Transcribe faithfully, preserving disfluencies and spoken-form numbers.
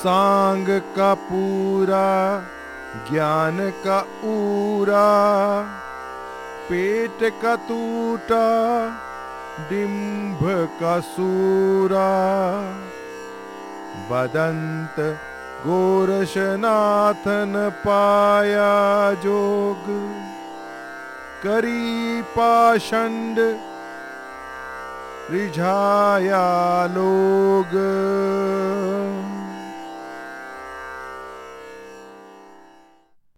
सांग का पूरा ज्ञान का ऊरा, पेट का टूटा डिंभ का सूरा, बदंत गोरशनाथन पाया जोग, करी पाषंड रिझाया लोग।